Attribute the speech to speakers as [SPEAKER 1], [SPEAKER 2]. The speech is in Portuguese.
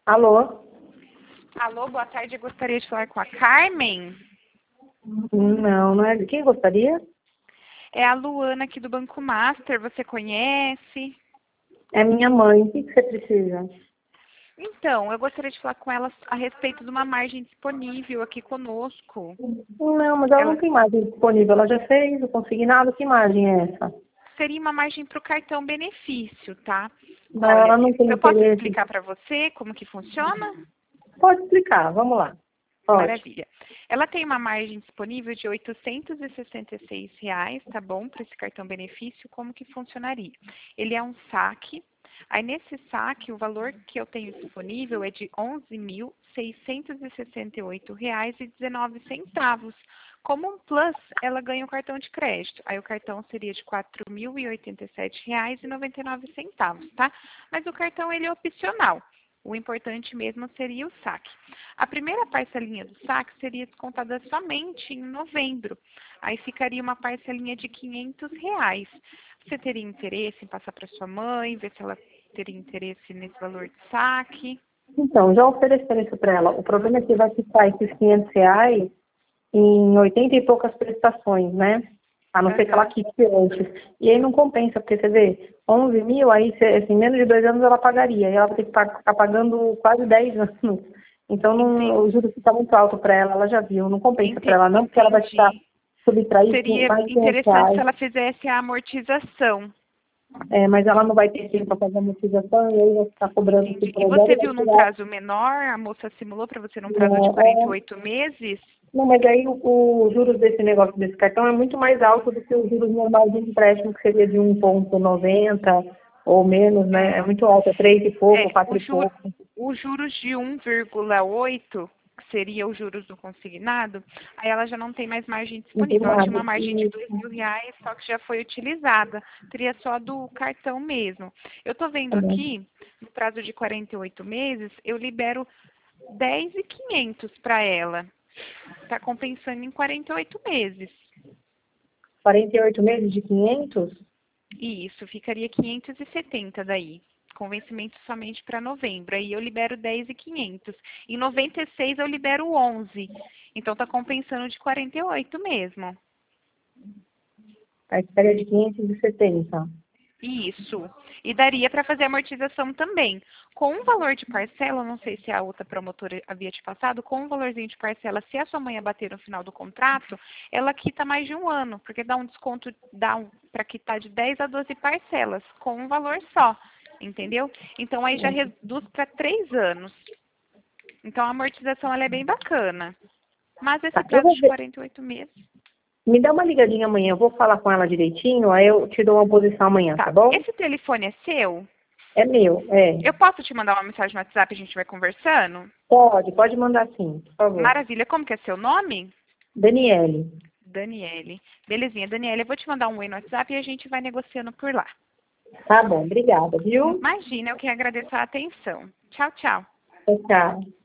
[SPEAKER 1] Alô?
[SPEAKER 2] Alô, boa tarde. Eu gostaria de falar com a Carmen.
[SPEAKER 1] Não, não é. Quem gostaria?
[SPEAKER 2] É a Luana aqui do Banco Master. Você conhece?
[SPEAKER 1] É minha mãe. O que você precisa?
[SPEAKER 2] Então, eu gostaria de falar com ela a respeito de uma margem disponível aqui conosco.
[SPEAKER 1] Não, mas ela não
[SPEAKER 2] Ela
[SPEAKER 1] tem margem disponível. Ela já fez o consignado. Que margem é essa?
[SPEAKER 2] seria uma margem para o cartão benefício, tá?
[SPEAKER 1] Não,
[SPEAKER 2] Olha,
[SPEAKER 1] ela não tem
[SPEAKER 2] eu posso
[SPEAKER 1] interesse.
[SPEAKER 2] explicar para você como que funciona?
[SPEAKER 1] Pode explicar, vamos lá. Pode.
[SPEAKER 2] Maravilha. Ela tem uma margem disponível de R$ 866, tá bom? Para esse cartão benefício, como que funcionaria? Ele é um saque. Aí nesse saque, o valor que eu tenho disponível é de R$ 11.668,19. Como um plus, ela ganha um cartão de crédito. Aí o cartão seria de R$ 4.087,99, tá? Mas o cartão ele é opcional. O importante mesmo seria o saque. A primeira parcelinha do saque seria descontada somente em novembro. Aí ficaria uma parcelinha de R$ 500. Você teria interesse em passar para sua mãe, ver se ela teria interesse nesse valor de saque?
[SPEAKER 1] Então, já ofereceram isso para ela. O problema é que vai ficar esses R$ 500 em 80 e poucas prestações, né? A não ser que ela
[SPEAKER 2] Aham.
[SPEAKER 1] quite antes. E aí não compensa, porque você vê, 11 mil, aí assim, menos de 2 anos ela pagaria. E ela vai ter que ficar pagando quase 10 anos. Então não,
[SPEAKER 2] Entendi.
[SPEAKER 1] o juros fica muito alto para ela, ela já viu. Não compensa para ela não, porque ela vai ficar
[SPEAKER 2] Entendi.
[SPEAKER 1] subtrair
[SPEAKER 2] Seria
[SPEAKER 1] mais
[SPEAKER 2] interessante se
[SPEAKER 1] R$ 500.
[SPEAKER 2] ela fizesse a amortização.
[SPEAKER 1] É, mas ela não vai ter tempo para fazer a amortização e aí vai ficar cobrando esse
[SPEAKER 2] Entendi. E
[SPEAKER 1] projeto
[SPEAKER 2] você
[SPEAKER 1] e vai
[SPEAKER 2] viu num
[SPEAKER 1] tirar.
[SPEAKER 2] prazo menor? A moça simulou para você num prazo de
[SPEAKER 1] Né,
[SPEAKER 2] 48 meses?
[SPEAKER 1] não, mas aí o juros desse negócio desse cartão é muito mais alto do que os juros normais de empréstimo, que seria de 1,90 ou menos, né? É
[SPEAKER 2] É.
[SPEAKER 1] muito alto, é 3 e pouco,
[SPEAKER 2] É,
[SPEAKER 1] 4 e pouco.
[SPEAKER 2] os juros de 1,8, que seria os juros do consignado, aí ela já não tem mais margem
[SPEAKER 1] Não tem
[SPEAKER 2] disponível. Ela tinha
[SPEAKER 1] nada.
[SPEAKER 2] uma margem de R$ 2.000, só que já foi utilizada. Teria só do cartão mesmo. Eu estou vendo
[SPEAKER 1] Tá bom.
[SPEAKER 2] aqui, no prazo de 48 meses, eu libero 10.500 para ela. Está compensando em 48 meses.
[SPEAKER 1] 48 meses de 500?
[SPEAKER 2] Isso, ficaria 570 daí, com vencimento somente para novembro. Aí eu libero 10.500. Em 96 eu libero 11. Então tá compensando de 48 mesmo.
[SPEAKER 1] Aí ficaria de 570.
[SPEAKER 2] Isso. E daria para fazer amortização também. Com um valor de parcela, não sei se a outra promotora havia te passado, com um valorzinho de parcela, se a sua mãe abater no final do contrato, ela quita mais de um ano, porque dá um desconto, para quitar de 10 a 12 parcelas, com um valor só, entendeu? Então aí já reduz para 3 anos. Então a amortização ela é bem bacana. Mas esse
[SPEAKER 1] Tá, eu
[SPEAKER 2] prazo
[SPEAKER 1] vou
[SPEAKER 2] de
[SPEAKER 1] ver.
[SPEAKER 2] 48 meses,
[SPEAKER 1] Me dá uma ligadinha amanhã, eu vou falar com ela direitinho, aí eu te dou uma posição amanhã, tá
[SPEAKER 2] tá.
[SPEAKER 1] bom?
[SPEAKER 2] Esse telefone é seu?
[SPEAKER 1] É meu, é.
[SPEAKER 2] Eu posso te mandar uma mensagem no WhatsApp e a gente vai conversando?
[SPEAKER 1] Pode mandar sim, por favor.
[SPEAKER 2] Maravilha. Como que é seu nome?
[SPEAKER 1] Daniele.
[SPEAKER 2] Daniele. Belezinha, Daniele, eu vou te mandar um oi no WhatsApp e a gente vai negociando por lá.
[SPEAKER 1] Tá bom, obrigada, viu?
[SPEAKER 2] Imagina, eu que agradeço a atenção. Tchau, tchau.
[SPEAKER 1] Tchau, tchau.